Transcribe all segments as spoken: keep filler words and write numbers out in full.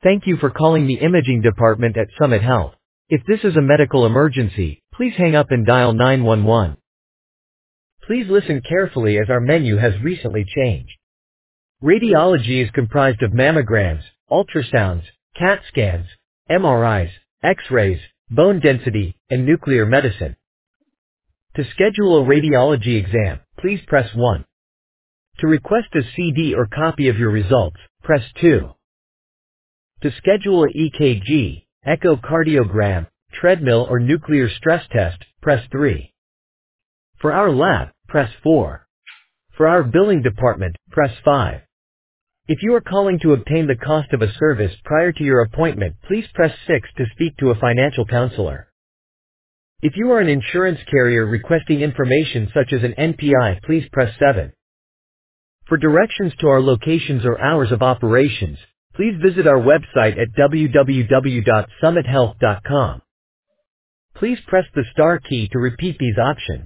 Thank you for calling the imaging department at Summit Health. If this is a medical emergency, please hang up and dial nine one one. Please listen carefully as our menu has recently changed. Radiology is comprised of mammograms, ultrasounds, CAT scans, M R Is, X-rays, bone density, and nuclear medicine. To schedule a radiology exam, please press one. To request a C D or copy of your results, press two. To schedule a E K G, echocardiogram, treadmill or nuclear stress test, press three. For our lab, press four. For our billing department, press five. If you are calling to obtain the cost of a service prior to your appointment, please press six to speak to a financial counselor. If you are an insurance carrier requesting information such as an N P I, please press seven. For directions to our locations or hours of operations, please visit our website at w w w dot summit health dot com. Please press the star key to repeat these options.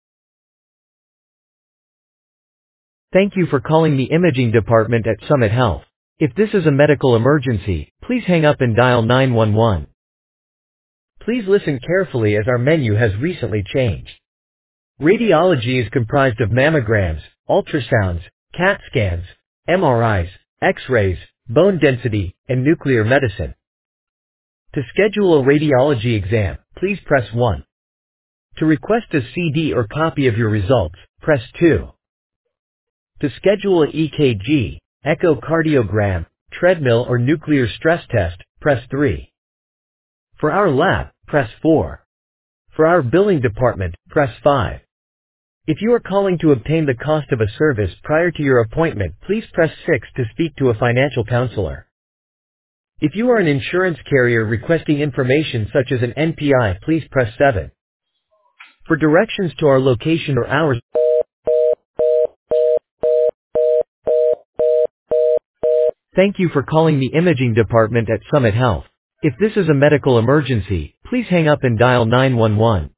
Thank you for calling the imaging department at Summit Health. If this is a medical emergency, please hang up and dial nine one one. Please listen carefully as our menu has recently changed. Radiology is comprised of mammograms, ultrasounds, CAT scans, M R Is, X-rays, bone density, and nuclear medicine. To schedule a radiology exam, please press one. To request a C D or copy of your results, press two. To schedule a E K G, echocardiogram, treadmill or nuclear stress test, press three. For our lab, press four. For our billing department, press five. If you are calling to obtain the cost of a service prior to your appointment, please press six to speak to a financial counselor. If you are an insurance carrier requesting information such as an N P I, please press seven. For directions to our location or hours, thank you for calling the imaging department at Summit Health. If this is a medical emergency, please hang up and dial nine one one.